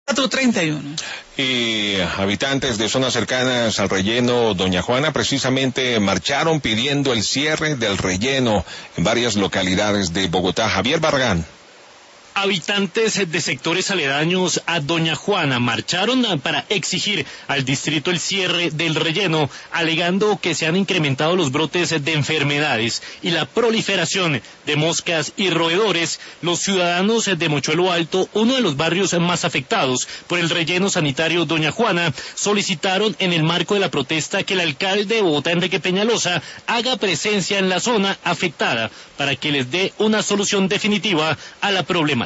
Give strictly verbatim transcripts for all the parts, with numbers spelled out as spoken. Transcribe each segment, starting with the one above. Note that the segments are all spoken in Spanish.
cuatro treinta y uno. Y habitantes de zonas cercanas al relleno Doña Juana precisamente marcharon pidiendo el cierre del relleno en varias localidades de Bogotá. Javier Barragán. Habitantes de sectores aledaños a Doña Juana marcharon para exigir al distrito el cierre del relleno, alegando que se han incrementado los brotes de enfermedades y la proliferación de moscas y roedores. Los ciudadanos de Mochuelo Alto, uno de los barrios más afectados por el relleno sanitario Doña Juana, solicitaron en el marco de la protesta que el alcalde de Bogotá, Enrique Peñalosa, haga presencia en la zona afectada para que les dé una solución definitiva a la problemática.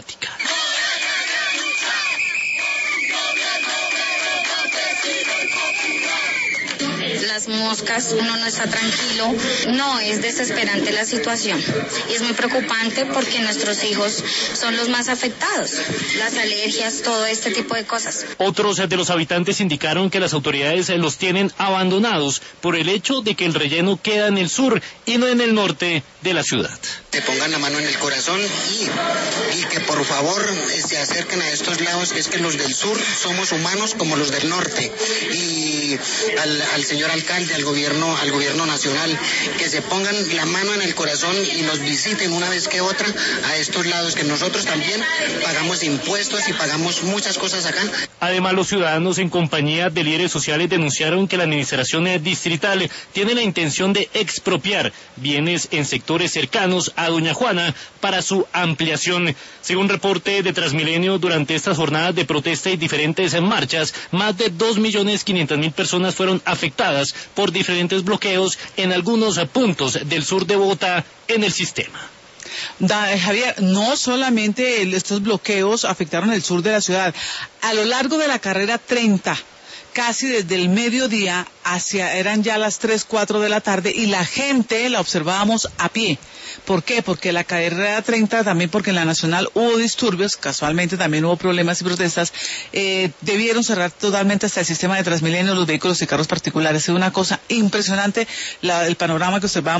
Las moscas, uno no está tranquilo, no, es desesperante la situación y es muy preocupante porque nuestros hijos son los más afectados, las alergias, todo este tipo de cosas. Otros de los habitantes indicaron que las autoridades los tienen abandonados por el hecho de que el relleno queda en el sur y no en el norte de la ciudad. Que pongan la mano en el corazón y, y que por favor se acerquen a estos lados, que es que los del sur somos humanos como los del norte, y al, al señor alcalde, al gobierno, al gobierno nacional, que se pongan la mano en el corazón y nos visiten una vez que otra a estos lados, que nosotros también pagamos impuestos y pagamos muchas cosas acá. Además, los ciudadanos en compañía de líderes sociales denunciaron que la administración distrital tiene la intención de expropiar bienes en sectores cercanos a Doña Juana para su ampliación. Según reporte de Transmilenio, durante estas jornadas de protesta y diferentes marchas, más de dos millones quinientas mil personas fueron afectadas por diferentes bloqueos en algunos puntos del sur de Bogotá en el sistema. Da, Javier, no solamente el, estos bloqueos afectaron el sur de la ciudad. A lo largo de la carrera treinta, casi desde el mediodía hacia, eran ya las tres, cuatro de la tarde, y la gente la observábamos a pie. ¿Por qué? Porque la carrera treinta, también porque en la Nacional hubo disturbios, casualmente también hubo problemas y protestas, eh, debieron cerrar totalmente hasta el sistema de Transmilenio, los vehículos y carros particulares. Es una cosa impresionante la, el panorama que observamos.